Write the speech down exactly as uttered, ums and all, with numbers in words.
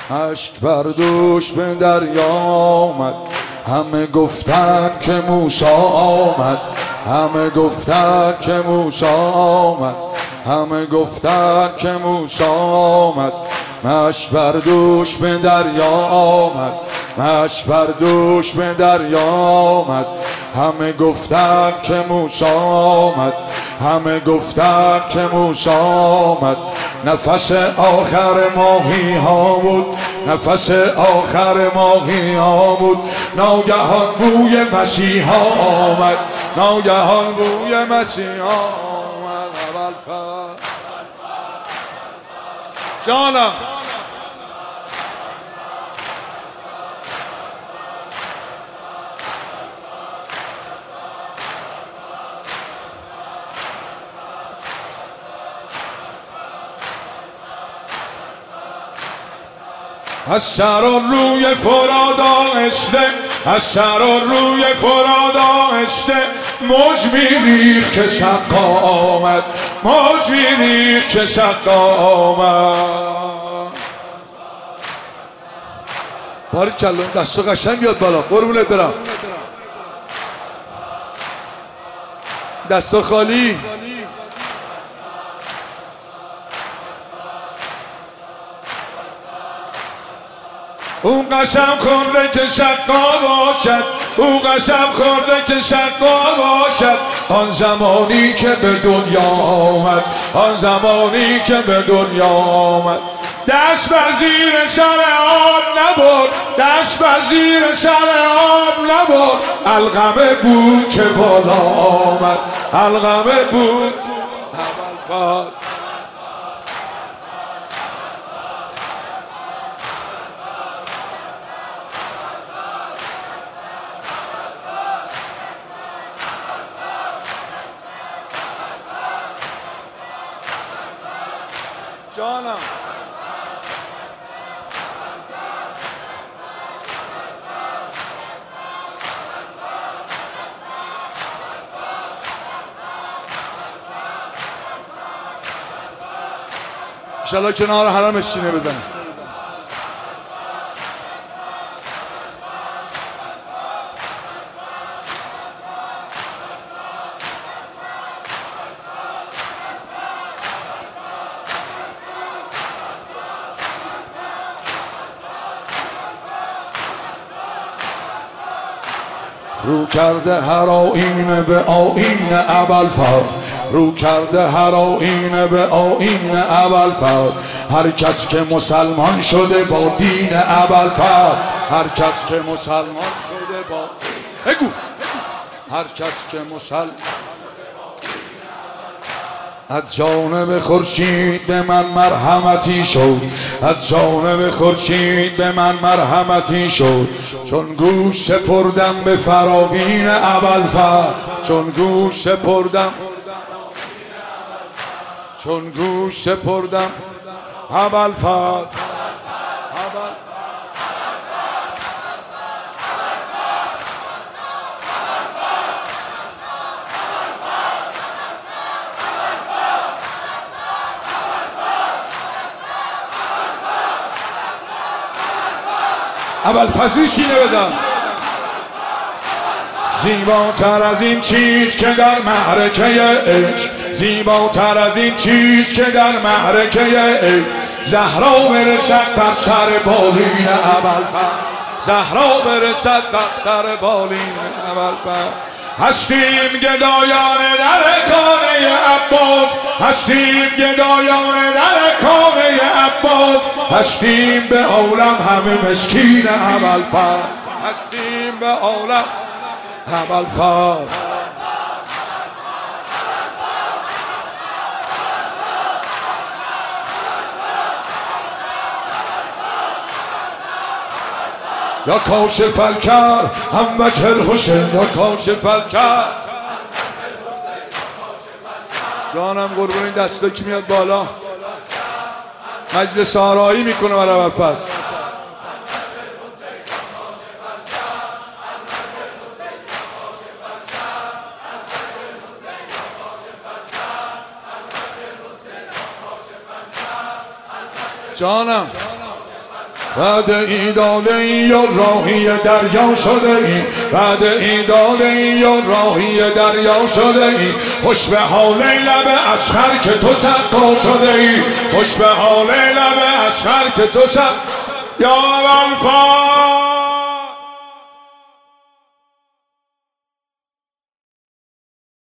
اشک بردوش به دریا آمد، همه گفتن که موسی آمد، همه گفتن که موسی آمد، همه گفتن که موسی آمد. مشک بردوش به دریا آمد، مشک بردوش به دریا آمد، همه گفتن که موسی آمد، همه گفتن که موسی آمد. نفس آخر ماهی ها بود، نفس آخر ماهی ها بود، ناگهان بوی مسیحا آمد، ناگهان بوی مسیحا آمد. اول جانم از سر و روی فراد آهسته، از سر و روی فراد آهسته، موج میریخت که سقا آمد، موج میریخت که سقا آمد. بارکالله، دستو قشنگ بیاد بالا، قربونت برم. دستو خالی. اون قسم خورده که سقا باشد، اون قسم خورده که سقا باشد، آن زمانی که به دنیا آمد، آن زمانی که به دنیا آمد. دست بر زیر سر آب نبرد، دست بر زیر سر آب نبرد، القمه بود که بالا آمد، القمه بود. اول جانم انشالله کنار حرمش سینه بزنه. رو کرده هر آیینه به آیین ابوالفضل، رو کرده هر آیینه به آیین ابوالفضل. هر کس که مسلمان شده با دین ابوالفضل، هر کس که مسلمان شده با بگو هر کس که مسلمان از جانب خورشید به من مرحمتی شد، از جانب خورشید به من مرحمتی شد. چون گوش سپردم به فراوین ابوالفضل، چون گوش سپردم، چون گوش سپردم ابوالفضل. ابوالفضل سینه بزن. زیباتر از این چیز که در معرکه عشق، زیباتر از این چیز که در معرکه عشق، زهرا برسد بر سر بالین ابوالفضل، زهرا برسد بر سر بالین ابوالفضل. هستیم گدایان در خانه عباس، هستیم گدایان در خانه عباس، هستیم به عالم همه مسکین ابوالفضل، هستیم به عالم ابوالفضل. یا کاشف الکر هم وجه الحسین، یا کاشف الکر. جانم قربون این دسته که میاد بالا مجلس آرایی میکنه برای ابوالفضل. جانم بعد ای داده ای یا راهی دریا شده ای، بعد ای داده ای یا راهی دریا شده ای، خوش به حال لب اشخر که تو سقا شده ای، خوش به حال لب اشخر که تو سقا یا الفا